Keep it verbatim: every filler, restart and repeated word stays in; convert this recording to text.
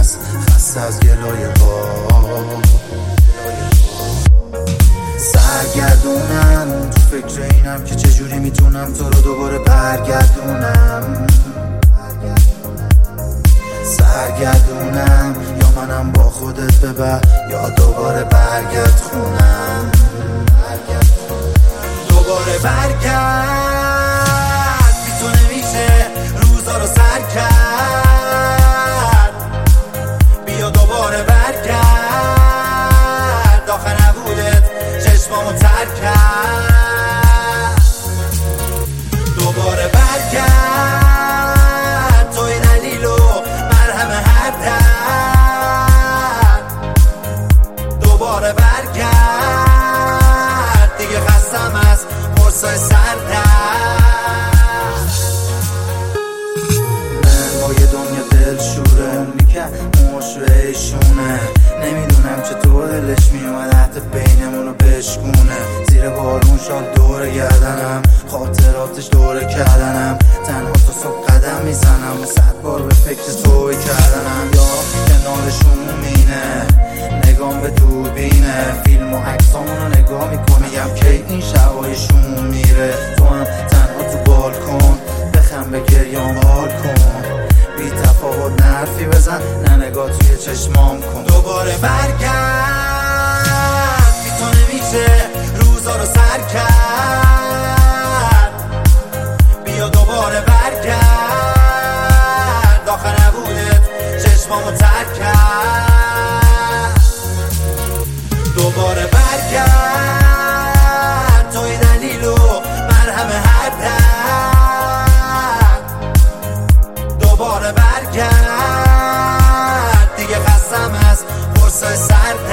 هست، خسته از گلایه ها. سرگردونم تو فکر اینم که چجوری میتونم تو رو دوباره برگردونم. سرگردونم یا منم با خودت ببر یا دوباره برگرد خونم. دوباره برگرد بی تو نمیشه روزا رو سر کرد. بیا دوباره برگرد آخه نبودت چشمامو تر کرد. دوباره برگرد توی دلیل و مرهم هر درد. دوباره برگرد دیگه خستم از قرصای سردرد. من با یه دنیا دل شوره اونی که مشوهشونه. نمیدونم چطور دلش میومد حتی بینمونو بشکونه. زیر بارون شال دوره گردنم، خاطراتش دوره کردنم. تنها تا صبح قدم میزنم و صد بار به فکر توی کردنم. یا کنارشون مینه نگام به دوربینه، فیلم و عکسامونو نگاه میکنه یم که این شبایشون میره. تو هم تنها تو بالکن بخم به گریام حال کن. بی تفاوت نرفی بزن نه نگاه توی چشمام کن. دوباره برگرد بی تو نمیشه روزا رو سر کرد. بیا دوباره برگرد آخه نبودت چشمامو تر کرد. دوباره برگرد توی دلیل و مرهم هر درد. دوباره برگرد دیگه خستم از قرصای سر